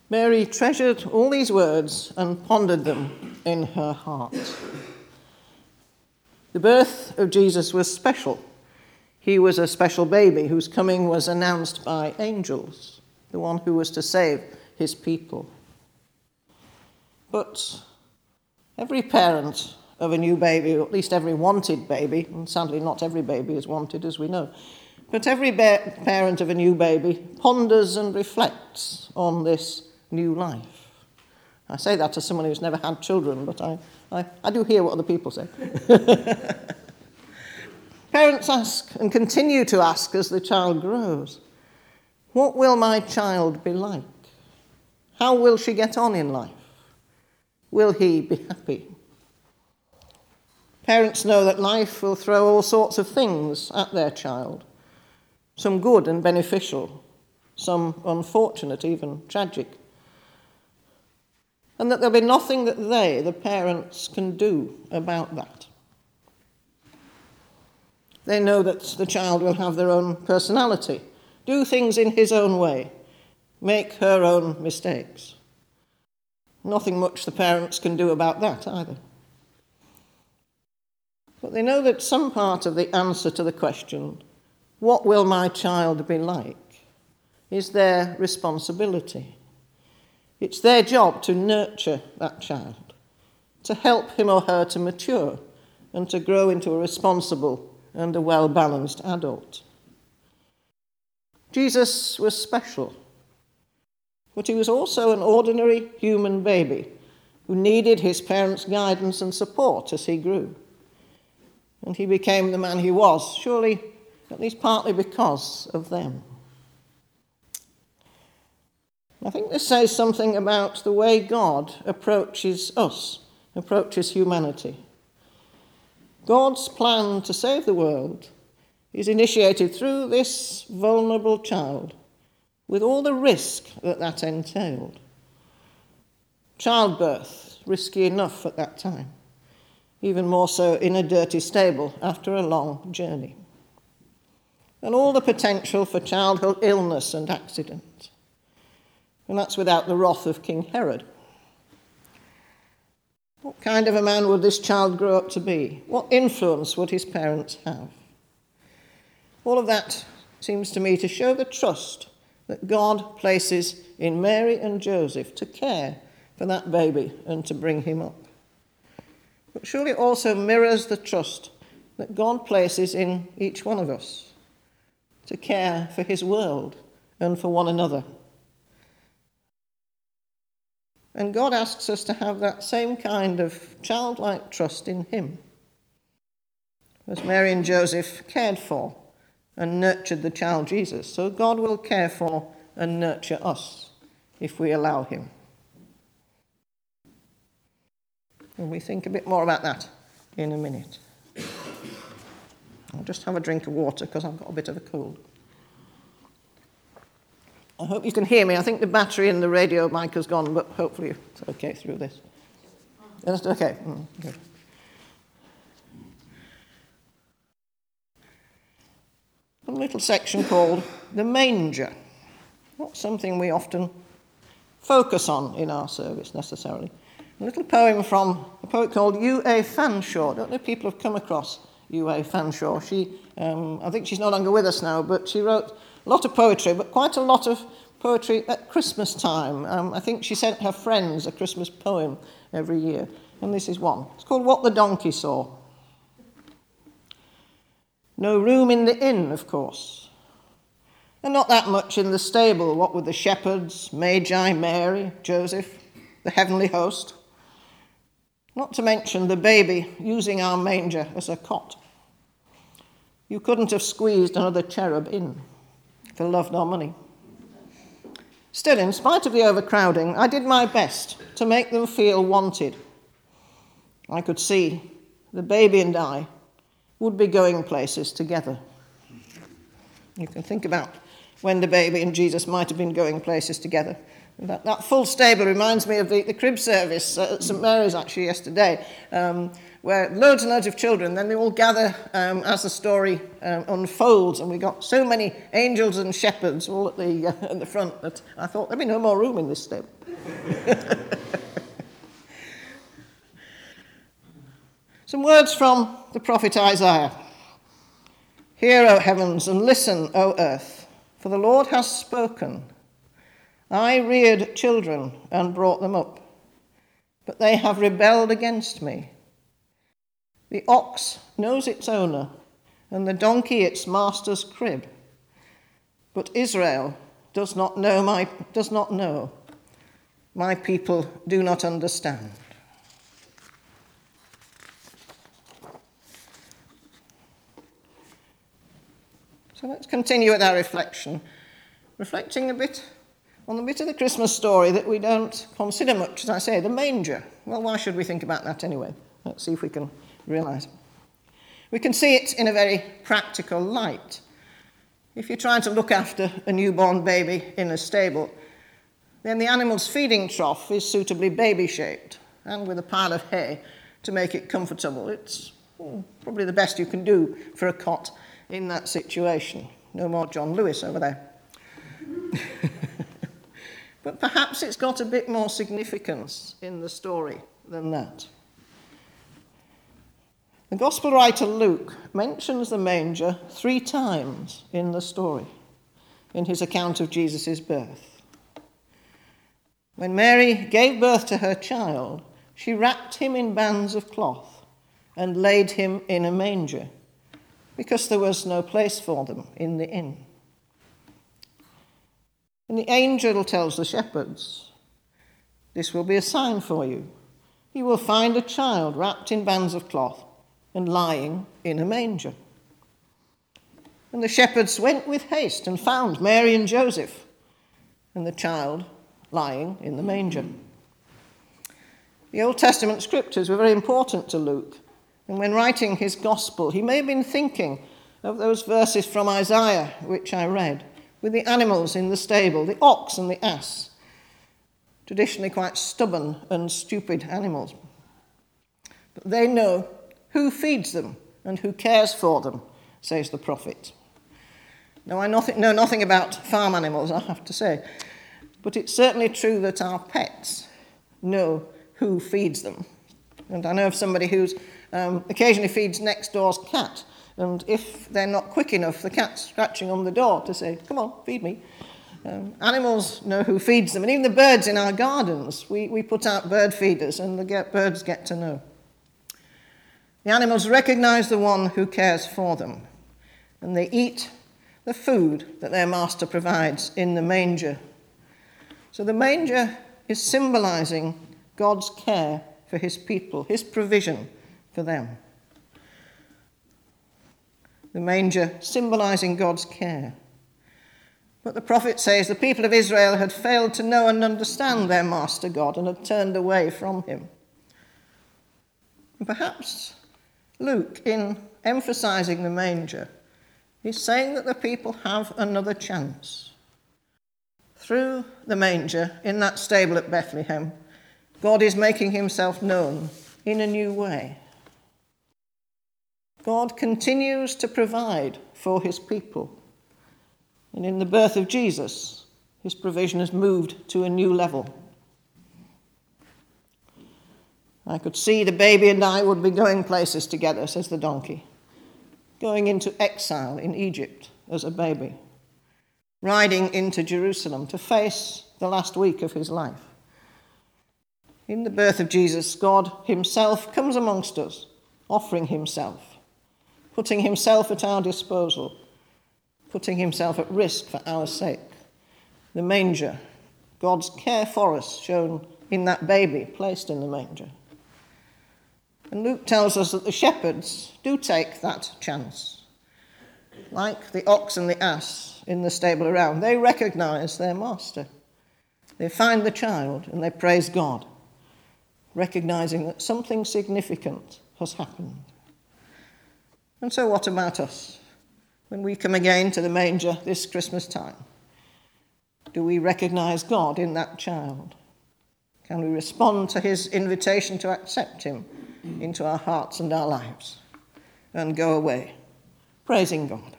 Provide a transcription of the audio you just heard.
Mary treasured all these words and pondered them in her heart. The birth of Jesus was special. He was a special baby whose coming was announced by angels, the one who was to save his people. But every parent of a new baby, or at least every wanted baby, and sadly not every baby is wanted, as we know, but every parent of a new baby ponders and reflects on this new life. I say that as someone who's never had children, but I do hear what other people say. Parents ask and continue to ask as the child grows, what will my child be like? How will she get on in life? Will he be happy? Parents know that life will throw all sorts of things at their child, some good and beneficial, some unfortunate, even tragic, and that there'll be nothing that they, the parents, can do about that. They know that the child will have their own personality, do things in his own way, make her own mistakes. Nothing much the parents can do about that either. But they know that some part of the answer to the question, what will my child be like, is their responsibility. It's their job to nurture that child, to help him or her to mature and to grow into a responsible and a well-balanced adult. Jesus was special, but he was also an ordinary human baby who needed his parents' guidance and support as he grew. And he became the man he was, surely at least partly because of them. I think this says something about the way God approaches us, approaches humanity. God's plan to save the world is initiated through this vulnerable child, with all the risk that entailed. Childbirth, risky enough at that time, even more so in a dirty stable after a long journey. And all the potential for childhood illness and accident. And that's without the wrath of King Herod. What kind of a man would this child grow up to be? What influence would his parents have? All of that seems to me to show the trust that God places in Mary and Joseph to care for that baby and to bring him up. But surely it also mirrors the trust that God places in each one of us to care for his world and for one another. And God asks us to have that same kind of childlike trust in him. As Mary and Joseph cared for and nurtured the child Jesus, so God will care for and nurture us if we allow him. And we think a bit more about that in a minute. I'll just have a drink of water because I've got a bit of a cold. I hope you can hear me. I think the battery in the radio mic has gone, but hopefully it's okay through this. That's okay. Good. A little section called The Manger. Not something we often focus on in our service necessarily. A little poem from a poet called U.A. Fanshawe. I don't know if people have come across U.A. Fanshawe. I think she's no longer with us now, but she wrote a lot of poetry, but quite a lot of poetry at Christmas time. I think she sent her friends a Christmas poem every year, and this is one. It's called What the Donkey Saw. No room in the inn, of course, and not that much in the stable, what with the shepherds, Magi, Mary, Joseph, the heavenly host, not to mention the baby using our manger as a cot. You couldn't have squeezed another cherub in for love nor money. Still, in spite of the overcrowding, I did my best to make them feel wanted. I could see the baby and I would be going places together. You can think about when the baby and Jesus might have been going places together. And that full stable reminds me of the crib service at St Mary's actually yesterday, where loads and loads of children, then they all gather as the story unfolds, and we got so many angels and shepherds all at the front that I thought there'd be no more room in this stable. Some words from the prophet Isaiah. Hear, O heavens, and listen, O earth, for the Lord has spoken. I reared children and brought them up, but they have rebelled against me. The ox knows its owner, and the donkey its master's crib. But Israel does not know. My people do not understand. So let's continue with our reflection, reflecting a bit on the bit of the Christmas story that we don't consider much, as I say, the manger. Well, why should we think about that anyway? Let's see if we can realise. We can see it in a very practical light. If you're trying to look after a newborn baby in a stable, then the animal's feeding trough is suitably baby-shaped, and with a pile of hay to make it comfortable. It's probably the best you can do for a cot in that situation. No more John Lewis over there. But perhaps it's got a bit more significance in the story than that. The Gospel writer Luke mentions the manger 3 times in the story, in his account of Jesus' birth. When Mary gave birth to her child, she wrapped him in bands of cloth and laid him in a manger, because there was no place for them in the inn. And the angel tells the shepherds, this will be a sign for you. You will find a child wrapped in bands of cloth and lying in a manger. And the shepherds went with haste and found Mary and Joseph and the child lying in the manger. The Old Testament scriptures were very important to Luke, and when writing his gospel, he may have been thinking of those verses from Isaiah, which I read, with the animals in the stable, the ox and the ass, traditionally quite stubborn and stupid animals. But they know who feeds them and who cares for them, says the prophet. Now, I know nothing about farm animals, I have to say, but it's certainly true that our pets know who feeds them. And I know of somebody who's occasionally feeds next door's cat, and if they're not quick enough, the cat's scratching on the door to say, come on, feed me. Animals know who feeds them, and even the birds in our gardens, we put out bird feeders, and the birds get to know. The animals recognize the one who cares for them, and they eat the food that their master provides in the manger. So the manger is symbolizing God's care for his people, his provision for them. The manger symbolizing God's care. But the prophet says the people of Israel had failed to know and understand their master God and had turned away from him. And perhaps Luke, in emphasizing the manger, is saying that the people have another chance. Through the manger in that stable at Bethlehem, God is making himself known in a new way. God continues to provide for his people. And in the birth of Jesus, his provision has moved to a new level. I could see the baby and I would be going places together, says the donkey, going into exile in Egypt as a baby, riding into Jerusalem to face the last week of his life. In the birth of Jesus, God himself comes amongst us, offering himself, putting himself at our disposal, putting himself at risk for our sake. The manger, God's care for us shown in that baby placed in the manger. And Luke tells us that the shepherds do take that chance. Like the ox and the ass in the stable around, they recognize their master. They find the child and they praise God, recognizing that something significant has happened. And so what about us? When we come again to the manger this Christmas time, Do we recognize God in that child? Can we respond to his invitation to accept him into our hearts and our lives and go away praising God?